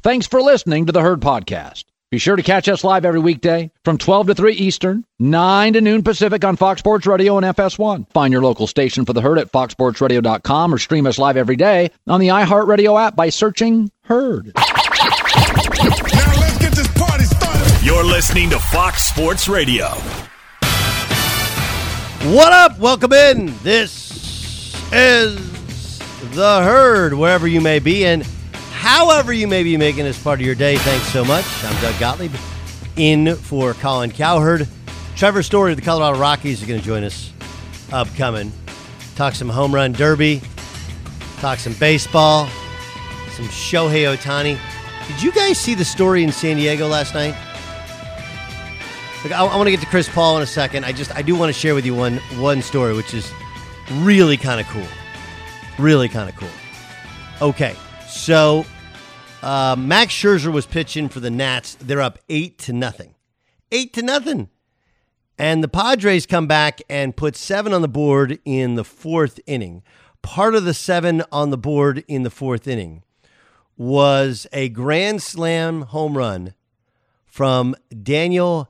Thanks for listening to the Herd Podcast. Be sure to catch us live every weekday from 12 to 3 Eastern, 9 to noon Pacific on Fox Sports Radio and FS1. Find your local station for the Herd at foxsportsradio.com or stream us live every day on the iHeartRadio app by searching Herd. Now let's get this party started. You're listening to Fox Sports Radio. What up? Welcome in. This is the Herd, wherever you may be and however you may be making this part of your day. Thanks so much. I'm Doug Gottlieb, in for Colin Cowherd. Trevor Story of the Colorado Rockies is going to join us upcoming. Talk some home run derby, talk some baseball, some Shohei Ohtani. Did you guys see the story in San Diego last night? Look, I want to get to Chris Paul in a second. I do want to share with you one story, which is really kind of cool. Really kind of cool. Okay, so Max Scherzer was pitching for the Nats. They're up 8-0. 8-0. And the Padres come back and put 7 on the board in the fourth inning. Part of the 7 on the board in the fourth inning was a grand slam home run from Daniel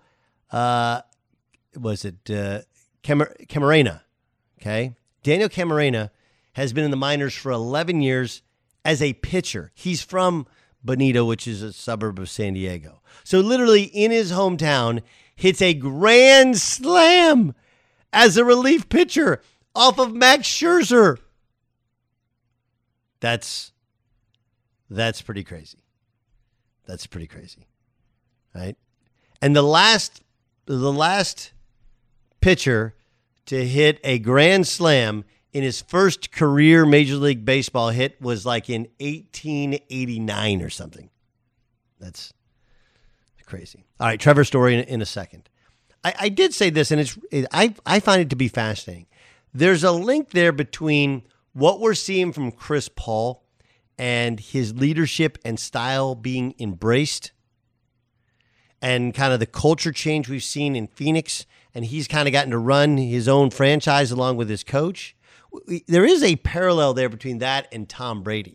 Camarena. Okay. Daniel Camarena has been in the minors for 11 years as a pitcher. He's from Bonito, which is a suburb of San Diego. So literally in his hometown, hits a grand slam as a relief pitcher off of Max Scherzer. That's pretty crazy. That's pretty crazy. Right? And the last pitcher to hit a grand slam in his first career Major League Baseball hit was like in 1889 or something. That's crazy. All right, Trevor Story in a second. I did say this, and I find it to be fascinating. There's a link there between what we're seeing from Chris Paul and his leadership and style being embraced and kind of the culture change we've seen in Phoenix, and he's kind of gotten to run his own franchise along with his coach. There is a parallel there between that and Tom Brady,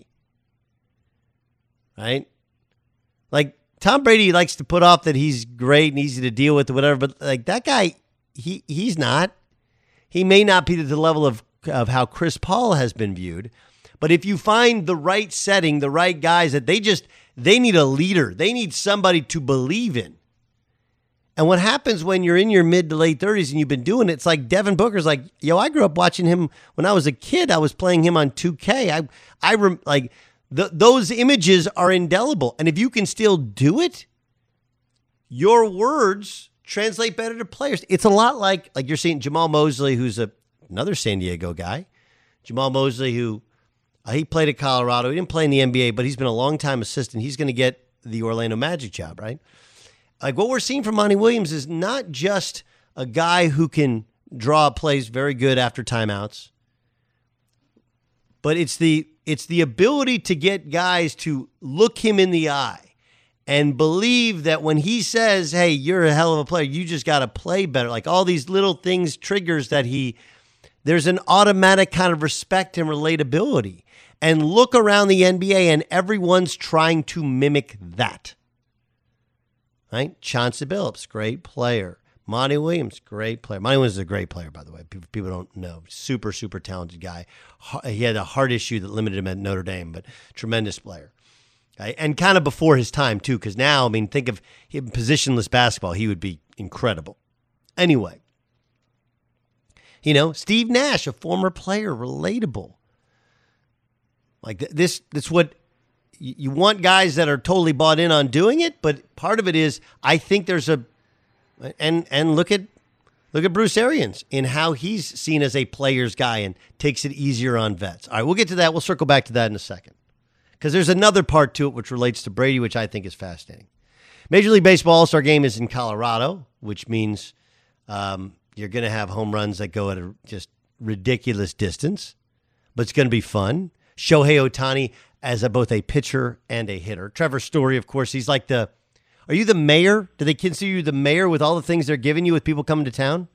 right? Like, Tom Brady likes to put off that he's great and easy to deal with or whatever, but like that guy, he's not. He may not be to the level of how Chris Paul has been viewed, but if you find the right setting, the right guys that they need a leader. They need somebody to believe in. And what happens when you're in your mid to late 30s and you've been doing it, it's like Devin Booker's like, yo, I grew up watching him when I was a kid. I was playing him on 2K. Those images are indelible. And if you can still do it, your words translate better to players. It's a lot like you're seeing Jamal Mosley, who's another San Diego guy. Jamal Mosley, who he played at Colorado. He didn't play in the NBA, but he's been a long-time assistant. He's going to get the Orlando Magic job, right? Like what we're seeing from Monty Williams is not just a guy who can draw plays very good after timeouts, but it's the ability to get guys to look him in the eye and believe that when he says, hey, you're a hell of a player, you just got to play better. Like all these little things triggers that there's an automatic kind of respect and relatability. And look around the NBA and everyone's trying to mimic that. Right? Chauncey Billups, great player. Monty Williams, great player. Monty Williams is a great player, by the way. People don't know. Super, super talented guy. He had a heart issue that limited him at Notre Dame, but tremendous player. Okay? And kind of before his time, too, because now, I mean, think of him positionless basketball. He would be incredible. Anyway, Steve Nash, a former player, relatable. Like this, that's what you want, guys that are totally bought in on doing it. But part of it is, I think there's and look at Bruce Arians in how he's seen as a player's guy and takes it easier on vets. All right, we'll get to that. We'll circle back to that in a second because there's another part to it which relates to Brady, which I think is fascinating. Major League Baseball All-Star Game is in Colorado, which means you're going to have home runs that go at a just ridiculous distance, but it's going to be fun. Shohei Ohtani as both a pitcher and a hitter. Trevor Story, of course, he's like are you the mayor? Do they consider you the mayor with all the things they're giving you with people coming to town?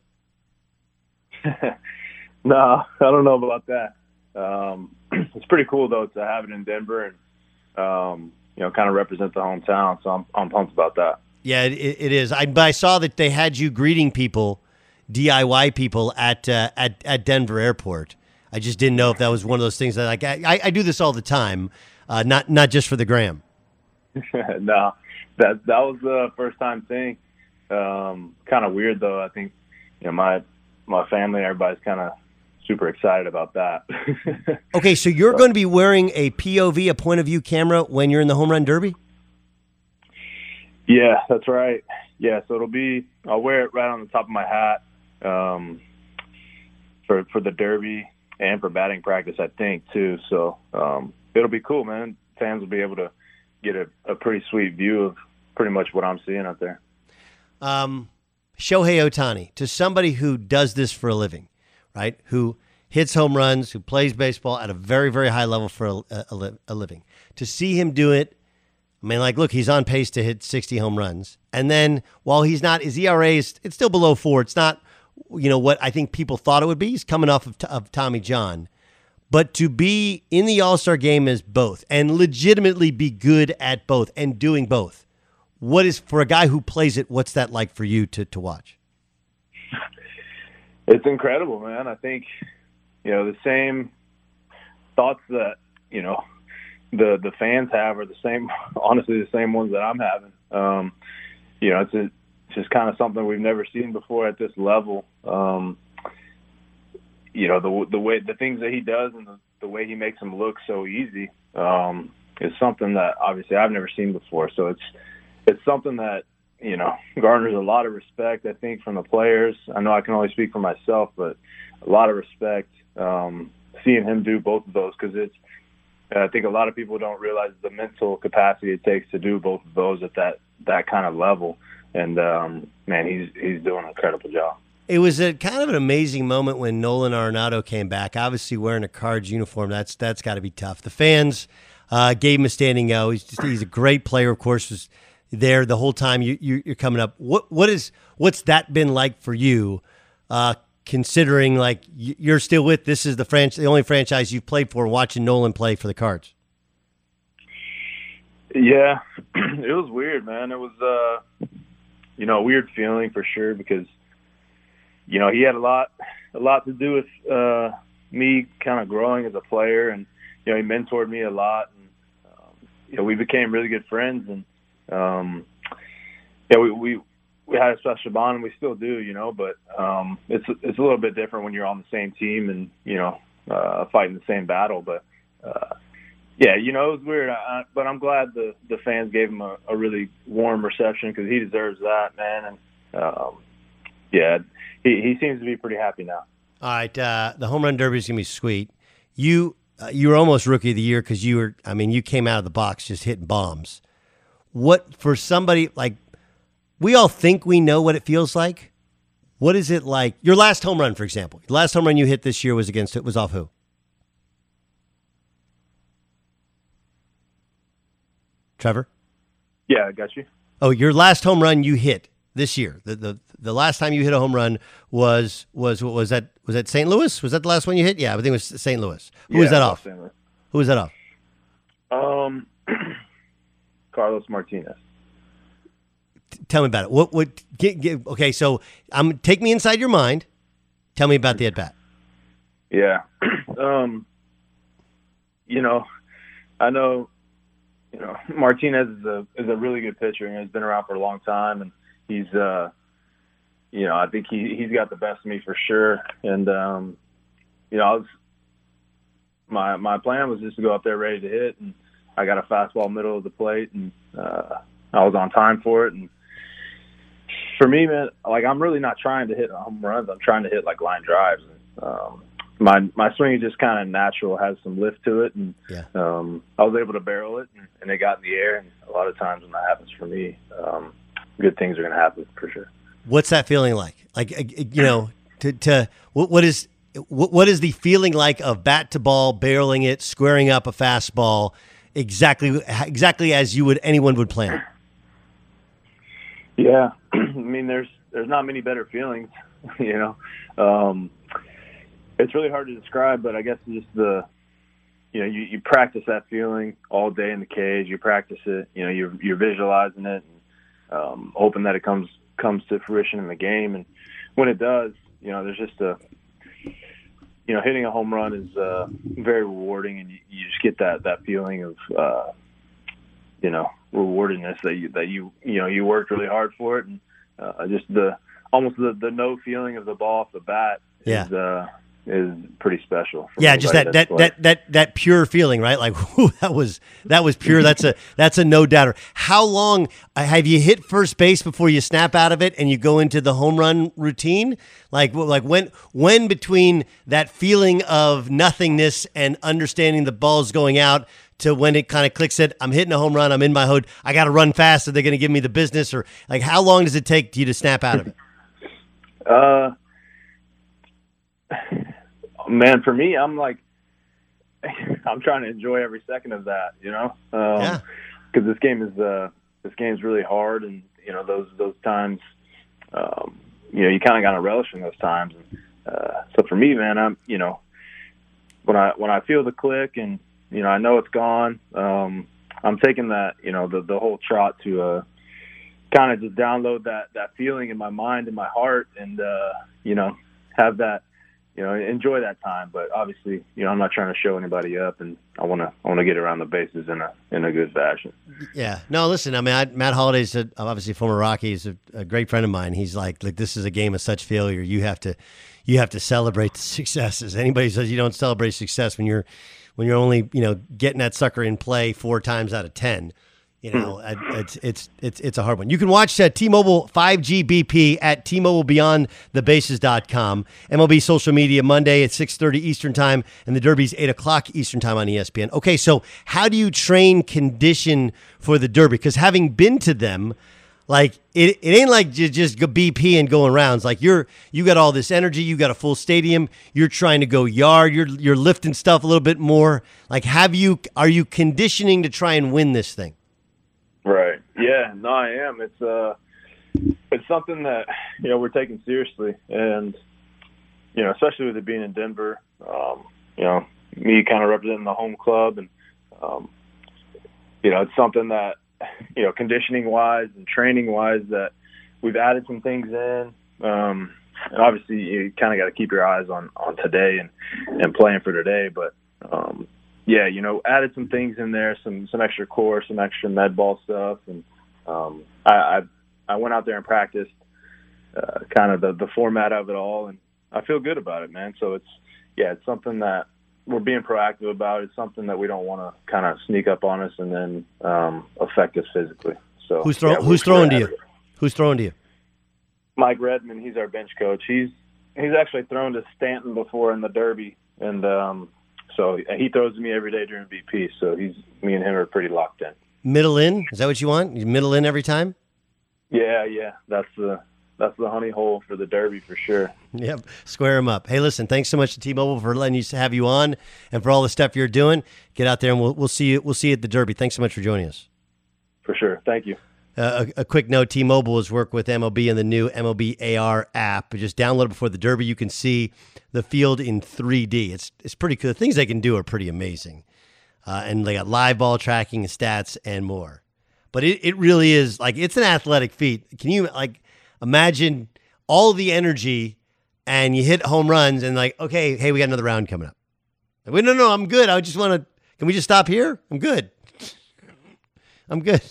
No, I don't know about that. It's pretty cool, though, to have it in Denver. And, kind of represent the hometown. So I'm pumped about that. Yeah, it is. I saw that they had you greeting people, DIY people at Denver Airport. I just didn't know if that was one of those things that I do this all the time, not just for the gram. No, that was the first time thing. Kind of weird though. I think my family, everybody's kind of super excited about that. Okay, so you're going to be wearing a POV, a point of view camera when you're in the Home Run Derby? Yeah, that's right. Yeah, so I'll wear it right on the top of my hat for the Derby and for batting practice, I think, too. So it'll be cool, man. Fans will be able to get a pretty sweet view of pretty much what I'm seeing out there. Shohei Ohtani, to somebody who does this for a living, right, who hits home runs, who plays baseball at a very, very high level for a living, to see him do it, I mean, look, he's on pace to hit 60 home runs. And then while he's not, his ERA it's still below 4. It's not, what I think people thought it would be. He's coming off of Tommy John. But to be in the All-Star game as both and legitimately be good at both and doing both, what is, for a guy who plays it, what's that like for you to watch? It's incredible, man. I think, the same thoughts that, the fans have are the same, honestly, the same ones that I'm having. It's just kind of something we've never seen before at this level. The things that he does and the way he makes them look so easy is something that obviously I've never seen before. So it's something that, garners a lot of respect, I think, from the players. I know I can only speak for myself, but a lot of respect seeing him do both of those, because I think a lot of people don't realize the mental capacity it takes to do both of those at that kind of level. And, man, he's doing an incredible job. It was a kind of an amazing moment when Nolan Arenado came back, obviously wearing a Cards uniform. That's got to be tough. The fans gave him a standing O. He's a great player, of course, was there the whole time you're coming up. What's that been like for you, considering you're still with, this is the only franchise you've played for, watching Nolan play for the Cards? Yeah, it was weird, man. It was a weird feeling for sure, because he had a lot to do with me kind of growing as a player, and he mentored me a lot, and we became really good friends, and we had a special bond, and we still do, but it's a little bit different when you're on the same team and fighting the same battle. But yeah, it was weird, but I'm glad the fans gave him a really warm reception, because he deserves that, man. And yeah, he seems to be pretty happy now. All right, the Home Run Derby is gonna be sweet. You were almost Rookie of the Year because you came out of the box just hitting bombs. What, for somebody we all think we know what it feels like. What is it like? Your last home run, for example. The last home run you hit this year was off who? Trevor? Yeah, I got you. Oh, your last home run you hit this year. The last time you hit a home run was that St. Louis? Was that the last one you hit? Yeah, I think it was St. Louis. Who was that off? Who was that off? Carlos Martinez. Tell me about it. Okay, so take me inside your mind. Tell me about the at bat. Yeah, I know, Martinez is a really good pitcher, and he's been around for a long time, and he's I think he's got the best of me for sure. And my plan was just to go up there ready to hit, and I got a fastball middle of the plate, and I was on time for it. And for me, man, I'm really not trying to hit home runs. I'm trying to hit line drives. My swing is just kind of natural, has some lift to it, and yeah. I was able to barrel it, and it got in the air. And a lot of times when that happens for me, good things are going to happen for sure. What's that feeling like? What is the feeling like of bat to ball, barreling it, squaring up a fastball, exactly as anyone would plan? Yeah, I mean, there's not many better feelings, It's really hard to describe, but I guess just the you practice that feeling all day in the cage. You practice it. You're visualizing it, and hoping that it comes to fruition in the game. And when it does, there's just hitting a home run is very rewarding, and you just get that feeling of rewardedness that you worked really hard for it, and just the no feeling of the ball off the bat is pretty special. Yeah, just that pure feeling, right? Like, whew, that was pure. That's a no doubter. How long have you hit first base before you snap out of it and you go into the home run routine? Like when between that feeling of nothingness and understanding the ball's going out to when it kind of clicks it, I'm hitting a home run, I'm in my hood, I got to run fast, so they're going to give me the business? Or like, how long does it take you to snap out of it? Man, for me, I'm trying to enjoy every second of that, because this game's really hard, and those times, you kind of got to relish in those times. So for me, man, I'm when I feel the click and I know it's gone, I'm taking that the whole trot to kind of just download that feeling in my mind and my heart, and have that. Enjoy that time, but obviously, I'm not trying to show anybody up, and I want to get around the bases in a good fashion. Yeah. No, listen, I mean, Matt Holliday's obviously former Rocky. He's a great friend of mine. He's like, this is a game of such failure. You have to celebrate the successes. Anybody says you don't celebrate success when you're only, getting that sucker in play 4 times out of 10. It's a hard one. You can watch T-Mobile 5G BP at TMobileBeyondTheBases.com. MLB social media Monday at 6:30 Eastern time, and the Derby's 8 o'clock Eastern time on ESPN. Okay, so how do you train condition for the Derby? Because having been to them, like it ain't like you just go BP and going rounds. Like you got all this energy, you got a full stadium, you're trying to go yard, you're lifting stuff a little bit more. Like are you conditioning to try and win this thing? Right. Yeah. No, I am. It's something that we're taking seriously, and especially with it being in Denver. Me kind of representing the home club, and it's something that conditioning wise and training wise that we've added some things in. And obviously, you kind of got to keep your eyes on today and playing for today, but. Added some things in there, some extra core, some extra med ball stuff, and I went out there and practiced kind of the format of it all, and I feel good about it, man. So it's something that we're being proactive about. It's something that we don't want to kind of sneak up on us and then affect us physically. So who's throwing to you? Who's throwing to you? Mike Redmond. He's our bench coach. He's actually thrown to Stanton before in the Derby, and so he throws to me every day during BP. So me and him are pretty locked in. Middle in? Is that what you want? You middle in every time? Yeah. That's the honey hole for the Derby for sure. Yep. Square him up. Hey, listen, thanks so much to T-Mobile for letting us have you on and for all the stuff you're doing. Get out there and we'll see you. We'll see you at the Derby. Thanks so much for joining us. For sure. Thank you. A quick note, T-Mobile has worked with MLB in the new MLB AR app. Just download it before the Derby. You can see the field in 3D. It's pretty cool. The things they can do are pretty amazing. And they got live ball tracking and stats and more. But it really is, like, it's an athletic feat. Can you, like, imagine all the energy and you hit home runs and, like, okay, hey, we got another round coming up. Like, wait, no, I'm good. I just want to, can we just stop here? I'm good. I'm good.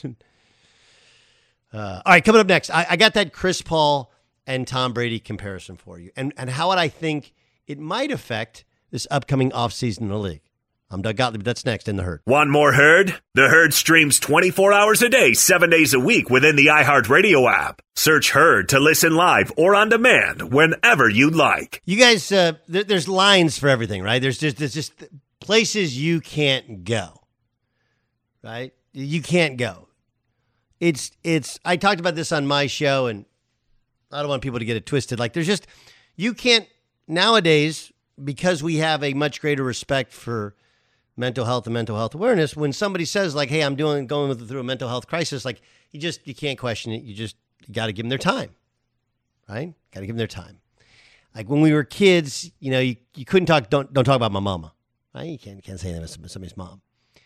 All right, coming up next, I got that Chris Paul and Tom Brady comparison for you, and how would I think it might affect this upcoming offseason in the league. I'm Doug Gottlieb. That's next in The Herd. Want more Herd? The Herd streams 24 hours a day, 7 days a week within the iHeartRadio app. Search Herd to listen live or on demand whenever you'd like. You guys, there's lines for everything, right? There's just places you can't go, right? You can't go. It's. I talked about this on my show, and I don't want people to get it twisted. Like, there's just, you can't, nowadays, because we have a much greater respect for mental health and mental health awareness, when somebody says, like, hey, I'm going through a mental health crisis, like, you can't question it. You got to give them their time, right? Got to give them their time. Like, when we were kids, you couldn't talk, don't talk about my mama, Right? You can't say that to somebody's mom.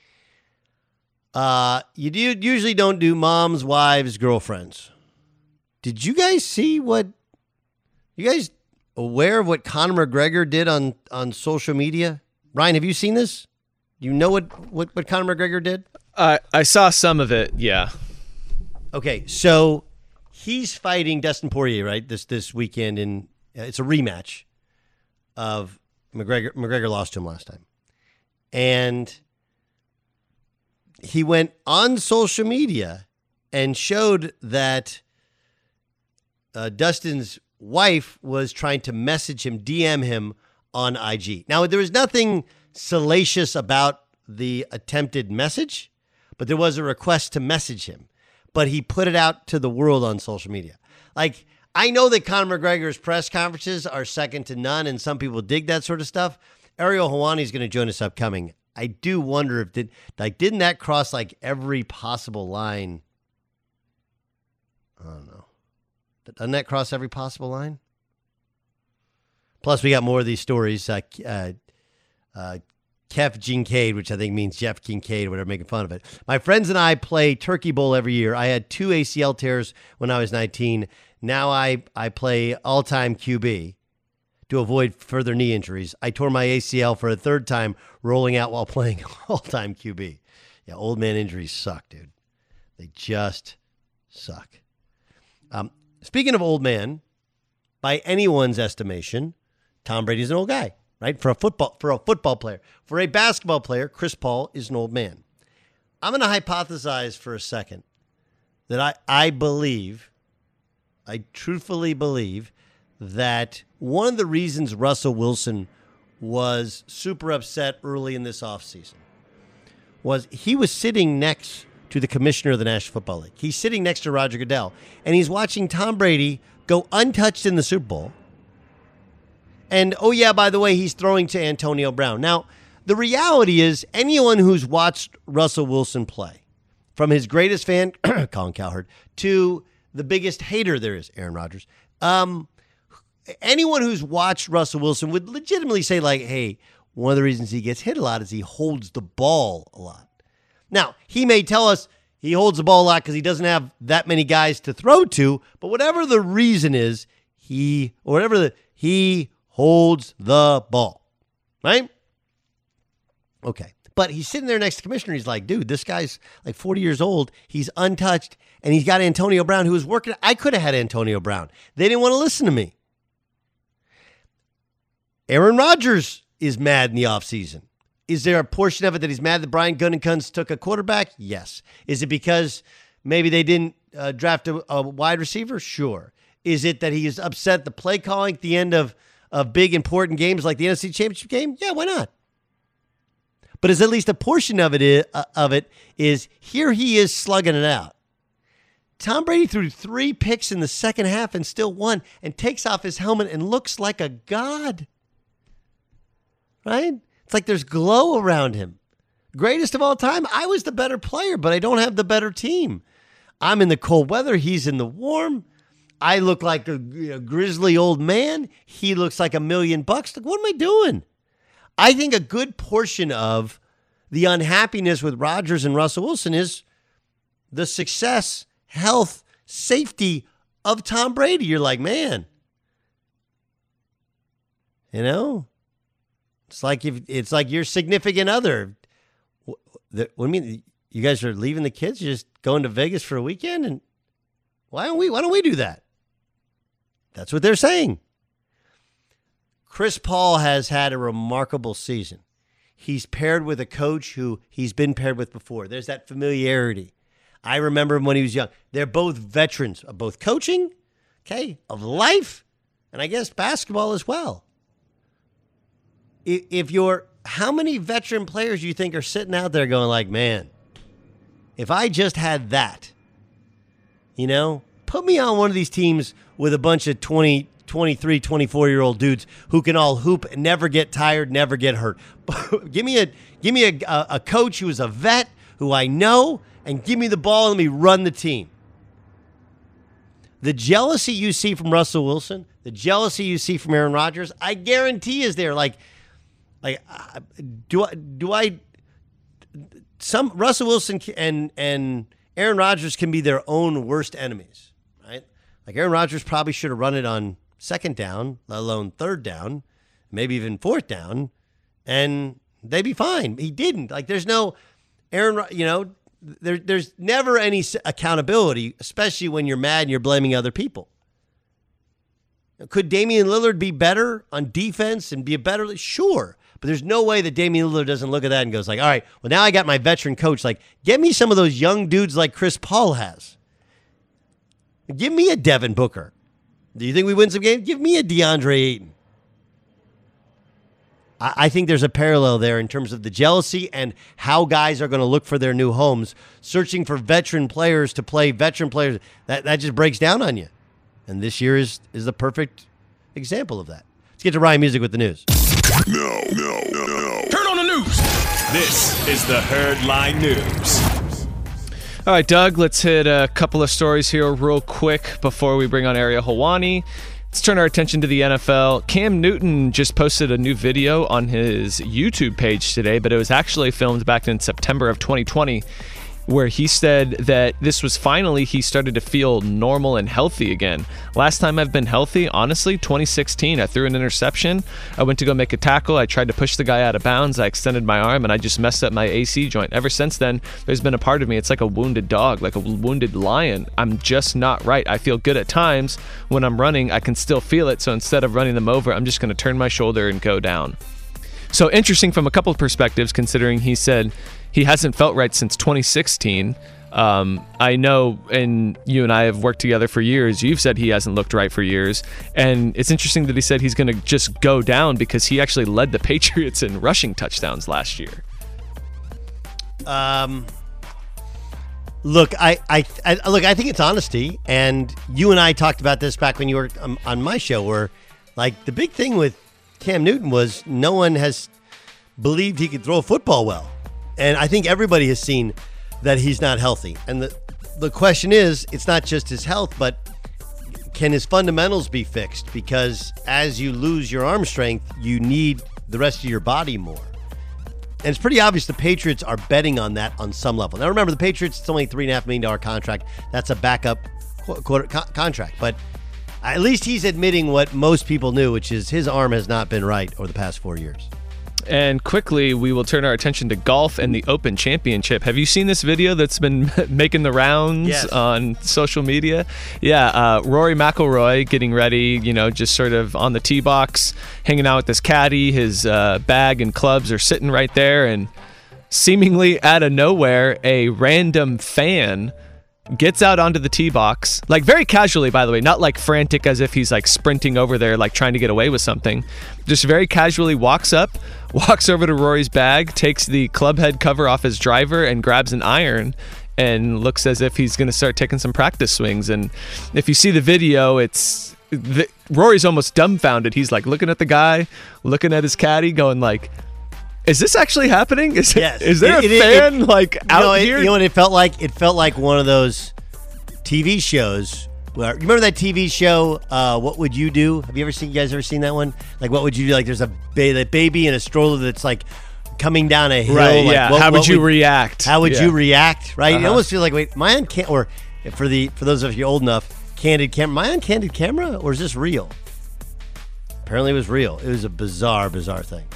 You usually don't do moms, wives, girlfriends. Did you guys see what? You guys aware of what Conor McGregor did on social media? Ryan, have you seen this? Do you know what Conor McGregor did? I saw some of it, yeah. Okay, so he's fighting Dustin Poirier, right? This weekend, and it's a rematch of McGregor. McGregor lost to him last time. And he went on social media and showed that Dustin's wife was trying to message him, DM him on IG. Now, there was nothing salacious about the attempted message, but there was a request to message him. But he put it out to the world on social media. Like, I know that Conor McGregor's press conferences are second to none, and some people dig that sort of stuff. Ariel Helwani is going to join us upcoming. I do wonder if didn't that cross like every possible line? I don't know. Doesn't that cross every possible line? Plus, we got more of these stories. Kev Kincaid, which I think means Jeff Kincaid, whatever, making fun of it. My friends and I play Turkey Bowl every year. I had 2 ACL tears when I was 19. Now I play all-time QB to avoid further knee injuries. I tore my ACL for a third time rolling out while playing all-time QB. Yeah, old man injuries suck, dude. They just suck. Speaking of old man, by anyone's estimation, Tom Brady's an old guy, right? For a football player. For a basketball player, Chris Paul is an old man. I'm going to hypothesize for a second that I truthfully believe that one of the reasons Russell Wilson was super upset early in this offseason was he was sitting next to the commissioner of the National Football League. He's sitting next to Roger Goodell, and he's watching Tom Brady go untouched in the Super Bowl. And, oh yeah, by the way, he's throwing to Antonio Brown. Now, the reality is anyone who's watched Russell Wilson play, from his greatest fan, Colin Cowherd, to the biggest hater there is, Aaron Rodgers, anyone who's watched Russell Wilson would legitimately say, like, hey, one of the reasons he gets hit a lot is he holds the ball a lot. Now, he may tell us he holds the ball a lot because he doesn't have that many guys to throw to, but whatever the reason is, he holds the ball, right? Okay. But he's sitting there next to the commissioner. He's like, dude, this guy's like 40 years old. He's untouched, and he's got Antonio Brown who was working. I could have had Antonio Brown. They didn't want to listen to me. Aaron Rodgers is mad in the offseason. Is there a portion of it that he's mad that Brian Gutekunst took a quarterback? Yes. Is it because maybe they didn't draft a wide receiver? Sure. Is it that he is upset the play calling at the end of big important games like the NFC Championship game? Yeah, why not? But is at least a portion of it is here he is slugging it out. Tom Brady threw 3 picks in the second half and still won and takes off his helmet and looks like a god. Right? It's like there's glow around him. Greatest of all time. I was the better player, but I don't have the better team. I'm in the cold weather. He's in the warm. I look like a grizzly old man. He looks like $1 million. Like, what am I doing? I think a good portion of the unhappiness with Rodgers and Russell Wilson is the success, health, safety of Tom Brady. You're like, man, you know, it's like your significant other. What do you mean? You guys are leaving the kids? You're just going to Vegas for a weekend? And why don't we do that? That's what they're saying. Chris Paul has had a remarkable season. He's paired with a coach who he's been paired with before. There's that familiarity. I remember him when he was young. They're both veterans of both coaching, okay, of life, and I guess basketball as well. How many veteran players do you think are sitting out there going like, man, if I just had that, you know, put me on one of these teams with a bunch of 20, 23, 24-year-old dudes who can all hoop and never get tired, never get hurt. give me a coach who is a vet, who I know, and give me the ball and let me run the team. The jealousy you see from Russell Wilson, the jealousy you see from Aaron Rodgers, I guarantee is there. Like, Like, some Russell Wilson and Aaron Rodgers can be their own worst enemies, right? Like Aaron Rodgers probably should have run it on second down, let alone third down, maybe even fourth down, and they'd be fine. He didn't. Like, there's no Aaron, there's never any accountability, especially when you're mad and you're blaming other people. Could Damian Lillard be better on defense and be a better? Sure. But there's no way that Damian Lillard doesn't look at that and goes like, all right, well, now I got my veteran coach. Like, get me some of those young dudes like Chris Paul has. Give me a Devin Booker. Do you think we win some games? Give me a DeAndre Ayton. I think there's a parallel there in terms of the jealousy and how guys are going to look for their new homes, searching for veteran players to play veteran players. That just breaks down on you. And this year is the perfect example of that. Let's get to Ryan Music with the news. No. Turn on the news. This is the Herd Line News. All right, Doug, let's hit a couple of stories here real quick before we bring on Ariel Helwani. Let's turn our attention to the NFL. Cam Newton just posted a new video on his YouTube page today, but it was actually filmed back in September of 2020, where he said that this was finally he started to feel normal and healthy again. Last time I've been healthy, honestly, 2016. I threw an interception. I went to go make a tackle. I tried to push the guy out of bounds. I extended my arm, and I just messed up my AC joint. Ever since then, there's been a part of me. It's like a wounded dog, like a wounded lion. I'm just not right. I feel good at times. When I'm running, I can still feel it. So instead of running them over, I'm just going to turn my shoulder and go down. So interesting from a couple of perspectives, considering he said he hasn't felt right since 2016. I know, and you and I have worked together for years. You've said he hasn't looked right for years. And it's interesting that he said he's going to just go down because he actually led the Patriots in rushing touchdowns last year. Look, I think it's honesty. And you and I talked about this back when you were on my show, where like the big thing with Cam Newton was no one has believed he could throw a football well. And I think everybody has seen that he's not healthy. And the question is, it's not just his health, but can his fundamentals be fixed? Because as you lose your arm strength, you need the rest of your body more. And it's pretty obvious the Patriots are betting on that on some level. Now, remember, the Patriots, it's only a $3.5 million contract. That's a backup contract. But at least he's admitting what most people knew, which is his arm has not been right over the past 4 years. And quickly, we will turn our attention to golf and the Open Championship. Have you seen this video that's been making the rounds on social media? Yeah, Rory McIlroy getting ready, just sort of on the tee box, hanging out with his caddy. His bag and clubs are sitting right there, and seemingly out of nowhere, a random fan gets out onto the tee box, like very casually, by the way, not like frantic as if he's like sprinting over there, like trying to get away with something. Just very casually walks over to Rory's bag, takes the club head cover off his driver and grabs an iron and looks as if he's going to start taking some practice swings. And if you see the video, Rory's almost dumbfounded. He's like looking at the guy, looking at his caddy, going like, is this actually happening? Is there a fan out here? You know what it felt like? It felt like one of those TV shows. Where, you remember that TV show, What Would You Do? Have you guys ever seen that one? Like, what would you do? Like, there's a baby in a stroller that's like coming down a hill. Right, like, yeah. How would you react? How would you react, right? You almost feel like, wait, my on camera, or for those of you old enough, candid camera. Am I on candid camera, or is this real? Apparently it was real. It was a bizarre thing.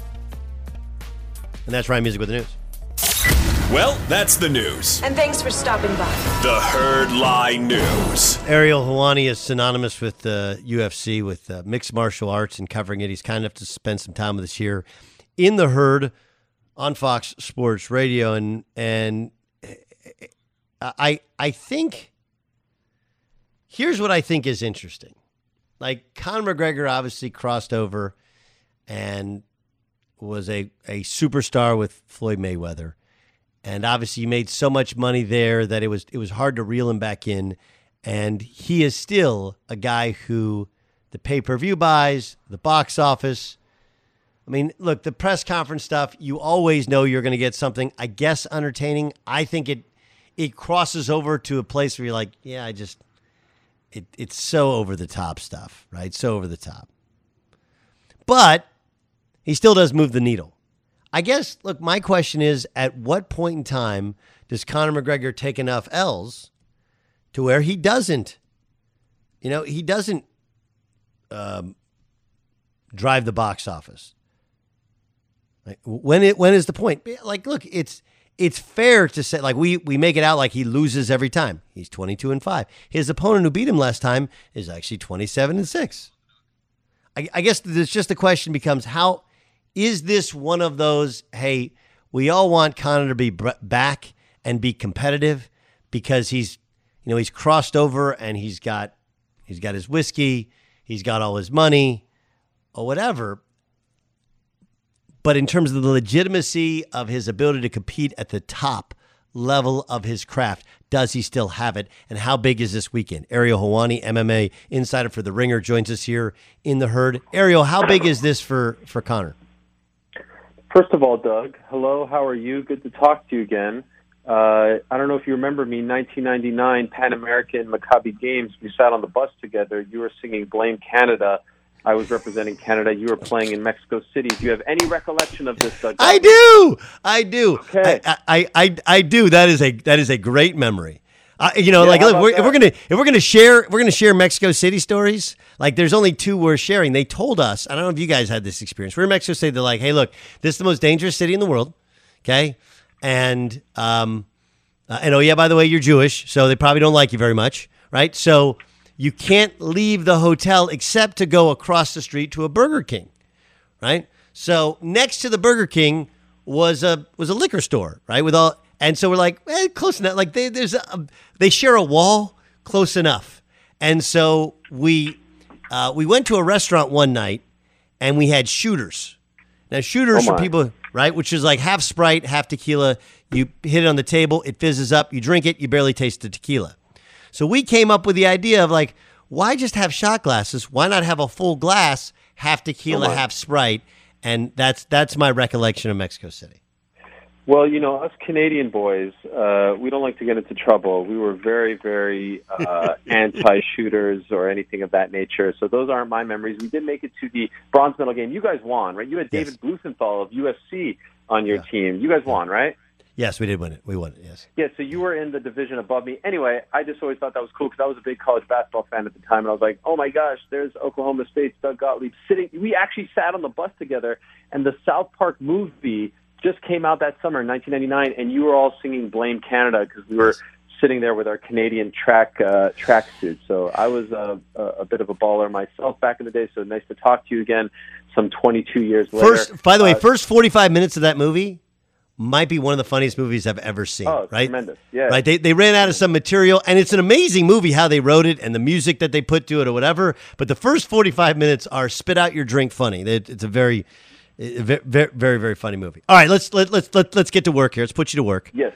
And that's Ryan Music with the news. Well, that's the news. And thanks for stopping by. The Herd Line News. Ariel Helwani is synonymous with the UFC, with mixed martial arts and covering it. He's kind enough to spend some time with us here in the Herd on Fox Sports Radio. And I think, here's what I think is interesting. Like, Conor McGregor obviously crossed over and was a superstar with Floyd Mayweather. And obviously you made so much money there that it was hard to reel him back in. And he is still a guy who the pay-per-view buys, the box office. I mean, look, the press conference stuff, you always know you're going to get something, I guess, entertaining. I think it crosses over to a place where you're like, yeah, it's so over the top stuff, right? So over the top. But He still does move the needle. I guess, look, my question is, at what point in time does Conor McGregor take enough L's to where he doesn't, he doesn't drive the box office? Like, when is the point? Like, look, it's fair to say, like, we make it out like he loses every time. He's 22-5. His opponent who beat him last time is actually 27-6. I guess it's just the question becomes, how is this one of those, hey, we all want Conor to be back and be competitive because he's crossed over and he's got his whiskey, he's got all his money or whatever. But in terms of the legitimacy of his ability to compete at the top level of his craft, does he still have it? And how big is this weekend? Ariel Helwani, MMA insider for The Ringer, joins us here in the Herd. Ariel, how big is this for Conor? First of all, Doug, hello, how are you? Good to talk to you again. I don't know if you remember me, 1999 Pan American Maccabi Games. We sat on the bus together. You were singing Blame Canada. I was representing Canada. You were playing in Mexico City. Do you have any recollection of this, Doug? I do. Okay. I do. That is a great memory. Look, if we're gonna share Mexico City stories. Like, there's only two we're sharing. They told us. I don't know if you guys had this experience. We're in Mexico City. They're like, hey, look, this is the most dangerous city in the world. Okay, and oh yeah, by the way, you're Jewish, so they probably don't like you very much, right? So you can't leave the hotel except to go across the street to a Burger King, right? So next to the Burger King was a liquor store, right? And so we're like, close enough. Like they share a wall, close enough. And so we went to a restaurant one night, and we had shooters. Now shooters for people, right? Which is like half Sprite, half tequila. You hit it on the table, it fizzes up. You drink it, you barely taste the tequila. So we came up with the idea of, like, why just have shot glasses? Why not have a full glass, half tequila, half Sprite? And that's my recollection of Mexico City. Well, us Canadian boys, we don't like to get into trouble. We were very, very anti-shooters or anything of that nature. So those aren't my memories. We did make it to the bronze medal game. You guys won, right? You had David Blumenthal of UFC on your team. You guys won, right? Yes, we did win it. We won it, yes. Yeah, so you were in the division above me. Anyway, I just always thought that was cool because I was a big college basketball fan at the time, and I was like, oh my gosh, there's Oklahoma State's Doug Gottlieb sitting. We actually sat on the bus together, and the South Park movie just came out that summer in 1999, and you were all singing Blame Canada because we were sitting there with our Canadian track suits. So I was a bit of a baller myself back in the day, so nice to talk to you again some 22 years later. By the way, first 45 minutes of that movie might be one of the funniest movies I've ever seen. Oh, it's right? Tremendous. Yeah. Right. They ran out of some material, and it's an amazing movie how they wrote it and the music that they put to it or whatever. But the first 45 minutes are spit out your drink funny. It's a very, very, very, very funny movie. All right, let's get to work here. Let's put you to work. Yes.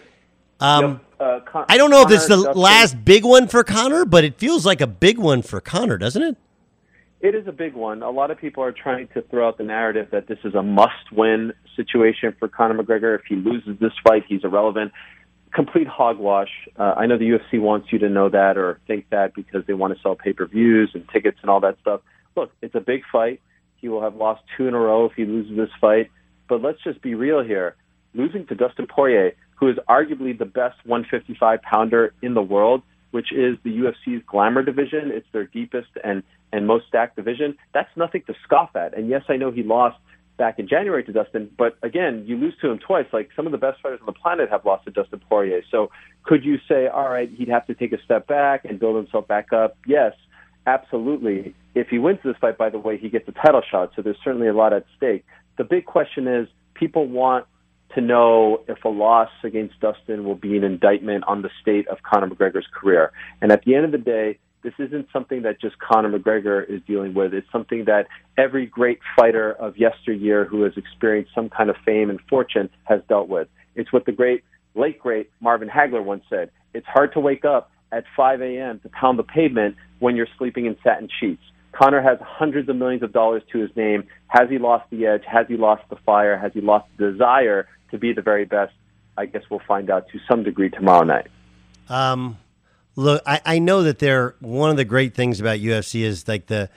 I don't know if it's the last big one for Conor, but it feels like a big one for Conor, doesn't it? It is a big one. A lot of people are trying to throw out the narrative that this is a must-win situation for Conor McGregor. If he loses this fight, he's irrelevant. Complete hogwash. I know the UFC wants you to know that or think that because they want to sell pay-per-views and tickets and all that stuff. Look, it's a big fight. He will have lost 2 in a row if he loses this fight. But let's just be real here. Losing to Dustin Poirier, who is arguably the best 155-pounder in the world, which is the UFC's glamour division. It's their deepest and most stacked division. That's nothing to scoff at. And yes, I know he lost back in January to Dustin, but again, you lose to him twice. Like, some of the best fighters on the planet have lost to Dustin Poirier. So could you say, all right, he'd have to take a step back and build himself back up? Yes, absolutely. If he wins this fight, by the way, he gets a title shot. So there's certainly a lot at stake. The big question is, people want to know if a loss against Dustin will be an indictment on the state of Conor McGregor's career. And at the end of the day, this isn't something that just Conor McGregor is dealing with. It's something that every great fighter of yesteryear who has experienced some kind of fame and fortune has dealt with. It's what the late great Marvin Hagler once said. It's hard to wake up at 5 a.m. to pound the pavement when you're sleeping in satin sheets. Conor has hundreds of millions of dollars to his name. Has he lost the edge? Has he lost the fire? Has he lost the desire to be the very best? I guess we'll find out to some degree tomorrow night. Look, I know that one of the great things about UFC is like the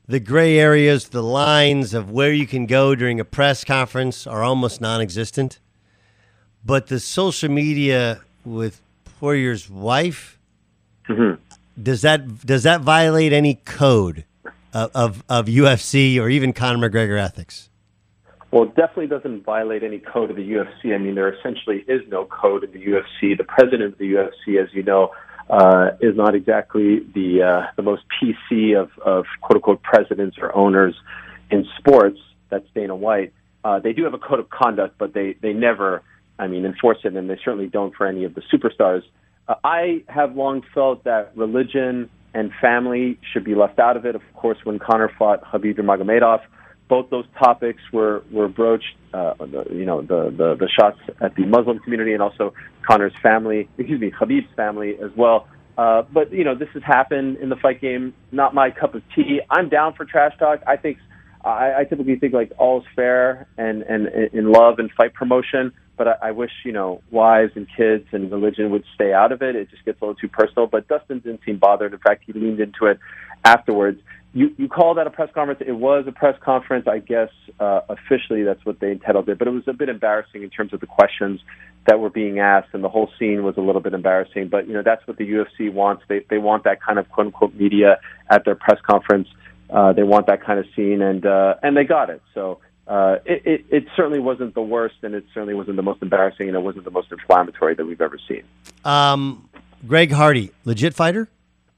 the gray areas, the lines of where you can go during a press conference are almost non-existent. But the social media with Poirier's wife, does that violate any code of UFC or even Conor McGregor ethics? Well, it definitely doesn't violate any code of the UFC. I mean, there essentially is no code in the UFC. The president of the UFC, as you know, is not exactly the most PC of quote-unquote presidents or owners in sports. That's Dana White. They do have a code of conduct, but they never, enforce it, and they certainly don't for any of the superstars. I have long felt that religion and family should be left out of it. Of course, when Conor fought Khabib Nurmagomedov, both those topics were broached. The shots at the Muslim community and also Khabib's family as well. But this has happened in the fight game. Not my cup of tea. I'm down for trash talk. I typically think like all is fair and in love and fight promotion. But I wish wives and kids and religion would stay out of it. It just gets a little too personal. But Dustin didn't seem bothered. In fact, he leaned into it afterwards. You call that a press conference. It was a press conference, I guess. Officially, that's what they entitled it. But it was a bit embarrassing in terms of the questions that were being asked, and the whole scene was a little bit embarrassing. But that's what the UFC wants. They want that kind of quote unquote media at their press conference. They want that kind of scene, and they got it. So it certainly wasn't the worst, and it certainly wasn't the most embarrassing, and it wasn't the most inflammatory that we've ever seen. Greg Hardy, legit fighter?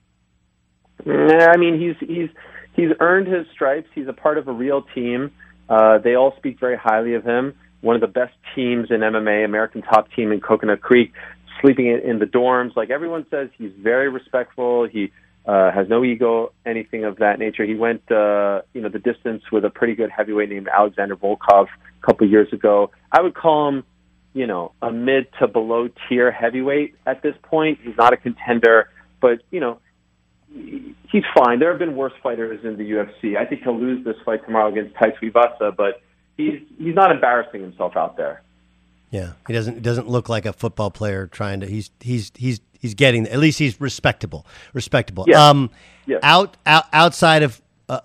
I mean, he's earned his stripes. He's a part of a real team. They all speak very highly of him. One of the best teams in MMA, American Top Team in Coconut Creek, sleeping in the dorms. Like everyone says, he's very respectful. He has no ego, anything of that nature. He went, the distance with a pretty good heavyweight named Alexander Volkov a couple of years ago. I would call him, a mid to below tier heavyweight at this point. He's not a contender, but he's fine. There have been worse fighters in the UFC. I think he'll lose this fight tomorrow against Tai Tuivasa, but he's not embarrassing himself out there. Yeah, he doesn't look like a football player trying to. He's getting, at least he's respectable. Yeah. Yeah. Outside of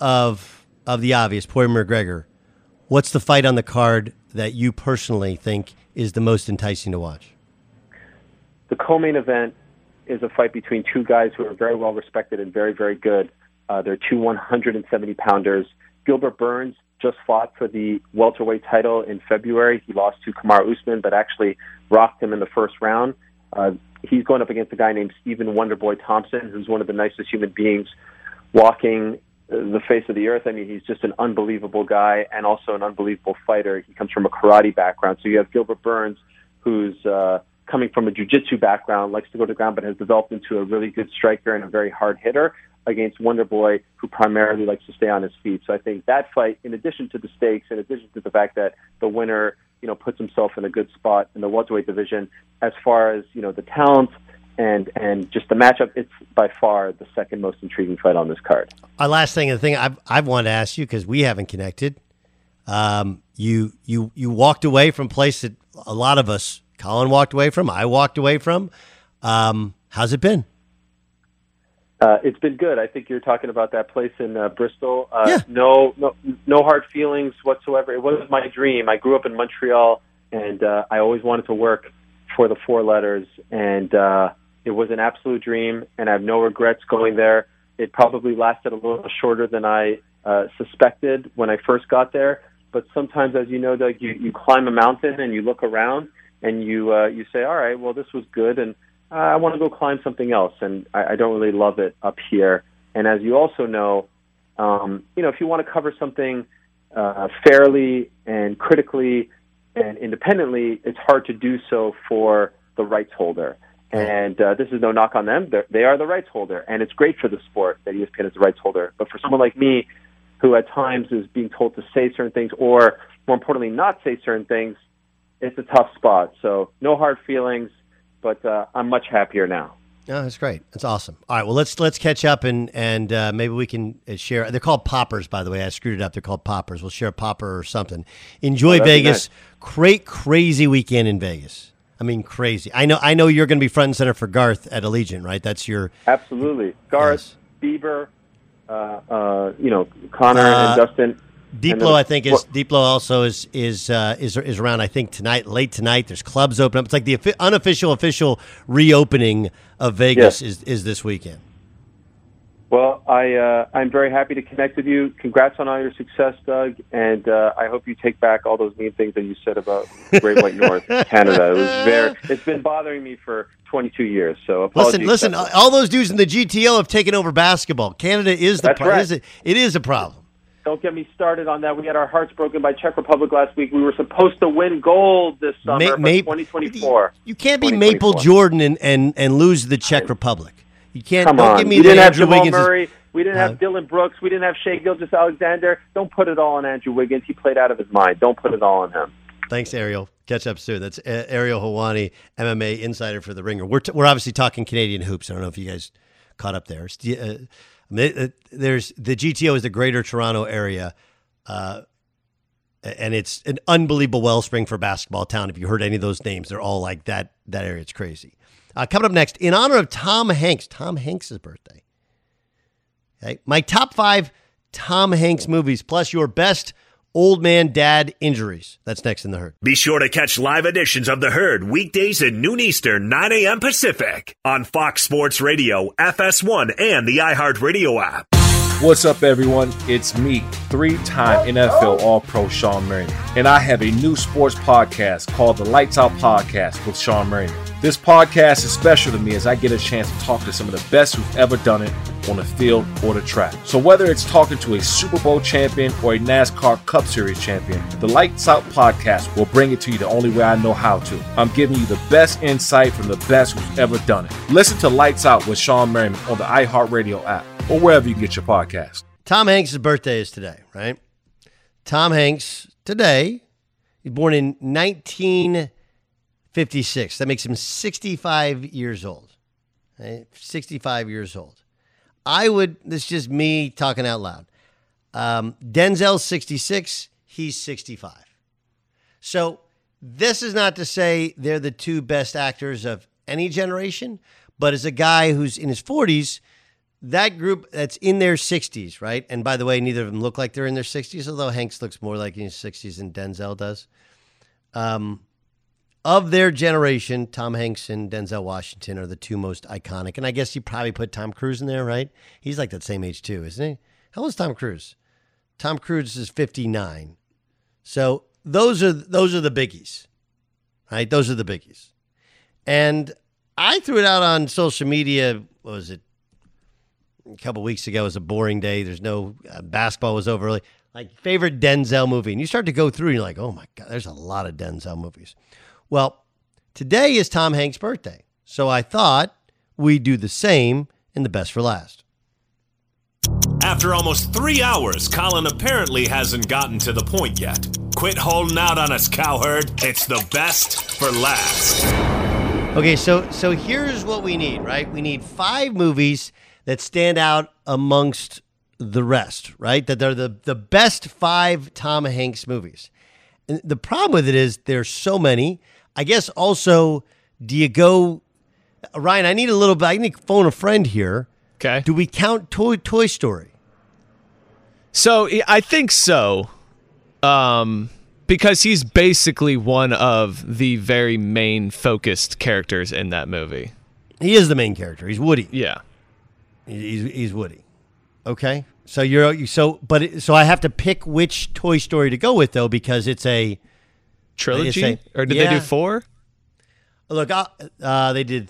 the obvious, Poirier McGregor, what's the fight on the card that you personally think is the most enticing to watch? The co-main event is a fight between two guys who are very well respected and very, very good. They're two 170-pounders. Gilbert Burns just fought for the welterweight title in February. He lost to Kamaru Usman, but actually rocked him in the first round. He's going up against a guy named Stephen Wonderboy Thompson, who's one of the nicest human beings walking the face of the earth. I mean, he's just an unbelievable guy and also an unbelievable fighter. He comes from a karate background. So you have Gilbert Burns, who's coming from a jiu-jitsu background, likes to go to the ground, but has developed into a really good striker and a very hard hitter, against Wonderboy, who primarily likes to stay on his feet. So I think that fight, in addition to the stakes, in addition to the fact that the winner, puts himself in a good spot in the welterweight division, as far as, the talent and just the matchup, it's by far the second most intriguing fight on this card. Our last thing, the thing I've wanted to ask you, because we haven't connected, you walked away from a place that a lot of us, Colin walked away from, I walked away from. How's it been? It's been good. I think you're talking about that place in Bristol. Yeah. No hard feelings whatsoever. It wasn't my dream. I grew up in Montreal, and I always wanted to work for the Four Letters, and it was an absolute dream, and I have no regrets going there. It probably lasted a little shorter than I suspected when I first got there, but sometimes, as you know, Doug, you climb a mountain and you look around and you say, all right, well, this was good, and I want to go climb something else, and I don't really love it up here. And as you also know, if you want to cover something fairly and critically and independently, it's hard to do so for the rights holder. And this is no knock on them. They are the rights holder, and it's great for the sport that ESPN is the rights holder. But for someone like me, who at times is being told to say certain things or, more importantly, not say certain things, it's a tough spot. So no hard feelings. But I'm much happier now. Oh, that's great. That's awesome. All right, well, let's catch up and maybe we can share. They're called poppers, by the way. I screwed it up. They're called poppers. We'll share a popper or something. Enjoy Vegas. Nice. Crazy weekend in Vegas. I mean, crazy. I know you're going to be front and center for Garth at Allegiant, right? That's your absolutely Garth, yes. Bieber, Connor and Dustin. Diplo, I think Diplo also is around. I think late tonight. There's clubs open up. It's like the unofficial official reopening of Vegas is this weekend. Well, I'm very happy to connect with you. Congrats on all your success, Doug, and I hope you take back all those mean things that you said about Great White North, Canada. It's been bothering me for 22 years. So apologies. Listen. All those dudes in the GTO have taken over basketball. Canada is the problem. Right. It is a problem. Don't get me started on that. We had our hearts broken by Czech Republic last week. We were supposed to win gold this summer for 2024. You can't be Maple Jordan and lose the Czech Republic. You can't. Come don't on. Give me we didn't have Andrew Jamal Wiggins. Murray. We didn't have Dylan Brooks. We didn't have Shai Gilgeous-Alexander. Don't put it all on Andrew Wiggins. He played out of his mind. Don't put it all on him. Thanks, Ariel. Catch up soon. That's Ariel Helwani, MMA insider for The Ringer. We're obviously talking Canadian hoops. I don't know if you guys caught up there. There's the GTO is the Greater Toronto area. And it's an unbelievable wellspring for basketball town. If you heard any of those names, they're all like that area. It's crazy. Coming up next, in honor of Tom Hanks' birthday. Okay, my top 5 Tom Hanks movies, plus your best old man dad injuries. That's next in The Herd. Be sure to catch live editions of The Herd weekdays at noon Eastern, 9 a.m. Pacific on Fox Sports Radio, FS1, and the iHeartRadio app. What's up, everyone? It's me, 3-time NFL All-Pro Sean Merriman, and I have a new sports podcast called the Lights Out Podcast with Sean Merriman. This podcast is special to me as I get a chance to talk to some of the best who've ever done it on the field or the track. So whether it's talking to a Super Bowl champion or a NASCAR Cup Series champion, the Lights Out Podcast will bring it to you the only way I know how to. I'm giving you the best insight from the best who's ever done it. Listen to Lights Out with Sean Merriman on the iHeartRadio app or wherever you get your podcast. Tom Hanks' birthday is today, right? Tom Hanks, today, he's born in 1956. That makes him 65 years old. Right? 65 years old. This is just me talking out loud. Denzel's 66, he's 65. So this is not to say they're the two best actors of any generation, but as a guy who's in his 40s, that group that's in their 60s, right? And by the way, neither of them look like they're in their 60s, although Hanks looks more like in his 60s than Denzel does. Of their generation, Tom Hanks and Denzel Washington are the two most iconic. And I guess you probably put Tom Cruise in there, right? He's like that same age too, isn't he? How old is Tom Cruise? Tom Cruise is 59. So those are the biggies, right? Those are the biggies. And I threw it out on social media, what was it? A couple weeks ago. It was a boring day. There's no basketball was over early. Like favorite Denzel movie. And you start to go through and you're like, oh my God, there's a lot of Denzel movies. Well, today is Tom Hanks' birthday. So I thought we'd do the same in the best for last. After almost 3 hours, Colin apparently hasn't gotten to the point yet. Quit holding out on us, cowherd. It's the best for last. Okay, so here's what we need, right? We need 5 movies that stand out amongst the rest, right? That they're the best 5 Tom Hanks movies. And the problem with it is there's so many. I guess also, do you go, Ryan, I need to phone a friend here. Okay. Do we count Toy Story? So I think so. Because he's basically one of the very main focused characters in that movie. He is the main character. He's Woody. Yeah. He's Woody. Okay. So so I have to pick which Toy Story to go with though, because it's a trilogy, or did they do 4? Look, they did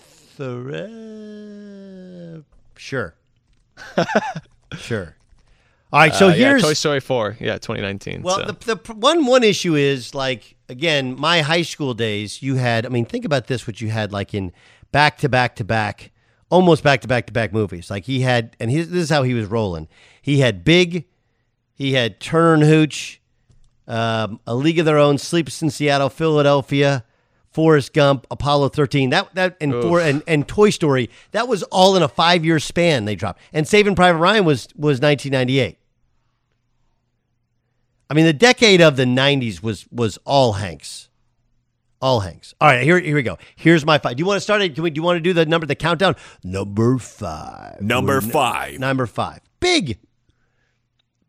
sure. Sure. All right, so here's Toy Story 4. Yeah, 2019. Well, the one issue is, like, again, my high school days, you had, I mean, think about this, what you had like in back-to-back-to-back, almost back-to-back-to-back movies. Like he had, and this is how he was rolling. He had Big, he had Turner and Hooch, A League of Their Own, Sleepless in Seattle, Philadelphia, Forrest Gump, Apollo 13, and Toy Story. That was all in a 5-year span they dropped. And Saving Private Ryan was 1998. I mean, the decade of the 90s was all Hanks. All Hanks. All right, here we go. Here's my 5. Do you want to start it? Do you want to do the countdown? Number 5. Number 5. Number 5. Big.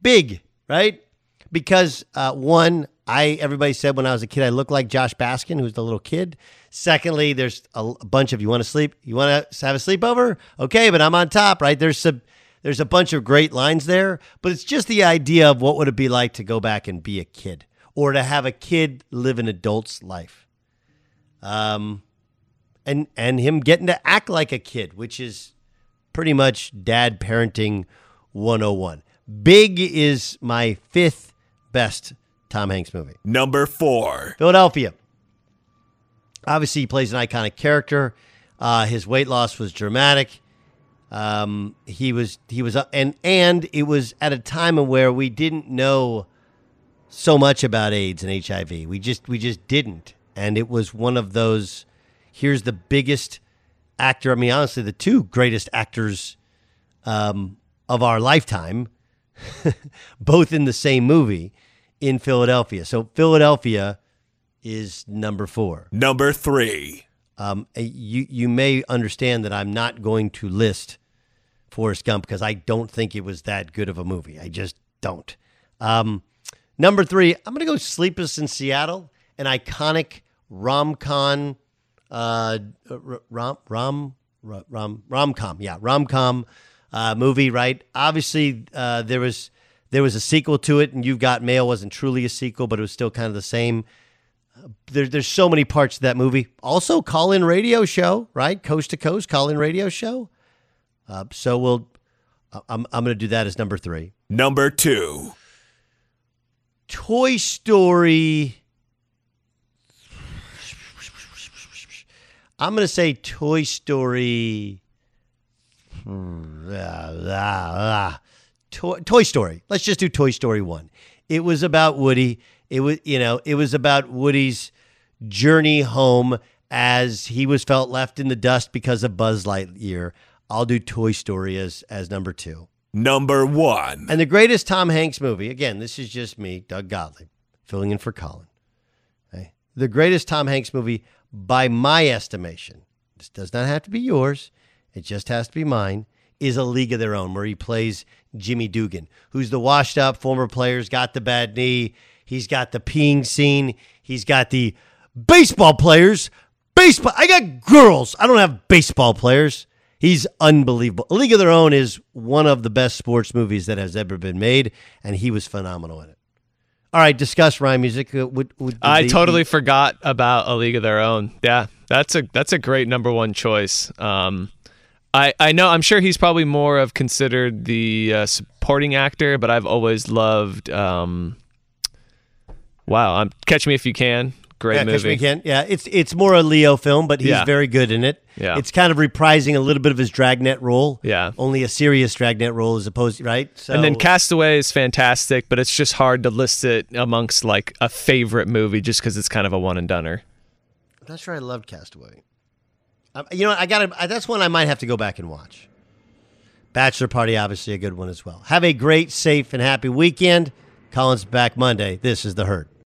big, right? Because one, everybody said when I was a kid I looked like Josh Baskin, who's the little kid. Secondly, there's a bunch of, you want to sleep? You want to have a sleepover? Okay, but I'm on top, right? There's a bunch of great lines there, but it's just the idea of what would it be like to go back and be a kid, or to have a kid live an adult's life. And him getting to act like a kid, which is pretty much dad parenting 101. Big is my fifth best Tom Hanks movie. Number 4. Philadelphia. Obviously, he plays an iconic character. His weight loss was dramatic. He was and it was at a time where we didn't know so much about AIDS and HIV. We just didn't. And it was one of those, here's the biggest actor. I mean, honestly, the two greatest actors of our lifetime, both in the same movie in Philadelphia. So Philadelphia is number 4. Number 3. You may understand that I'm not going to list Forrest Gump because I don't think it was that good of a movie. I just don't. Number 3, I'm going to go Sleepless in Seattle, an iconic rom-com, movie, right? Obviously, there was a sequel to it, and You've Got Mail wasn't truly a sequel, but it was still kind of the same. There's so many parts of that movie. Also, call-in radio show, right? Coast to coast call-in radio show. I'm going to do that as number 3. Number 2. Toy Story. I'm going to say Toy Story. Toy Story. Let's just do Toy Story 1. It was about Woody. It was about Woody's journey home as he was felt left in the dust because of Buzz Lightyear. I'll do Toy Story as number 2. Number 1. And the greatest Tom Hanks movie, again, this is just me, Doug Gottlieb, filling in for Colin. Okay? The greatest Tom Hanks movie, by my estimation, this does not have to be yours, it just has to be mine, is A League of Their Own, where he plays Jimmy Dugan, who's the washed-up former player, has got the bad knee, he's got the peeing scene, he's got the baseball players. Baseball, I got girls, I don't have baseball players. He's unbelievable. A League of Their Own is one of the best sports movies that has ever been made, and he was phenomenal in it. All right, discuss rhyme music. I totally forgot about A League of Their Own. Yeah, that's a great number 1 choice. I know, I'm sure he's probably more of considered the supporting actor, but I've always loved. Catch Me If You Can. Great movie. Catch Me If You Can. Yeah, it's more a Leo film, but he's very good in it. Yeah. It's kind of reprising a little bit of his Dragnet role. Yeah. Only a serious Dragnet role as opposed to, right? So, and then Castaway is fantastic, but it's just hard to list it amongst like a favorite movie just because it's kind of a one and doneer. I'm not sure I loved Castaway. You know what? That's one I might have to go back and watch. Bachelor Party, obviously a good one as well. Have a great, safe, and happy weekend. Colin's back Monday. This is The Herd.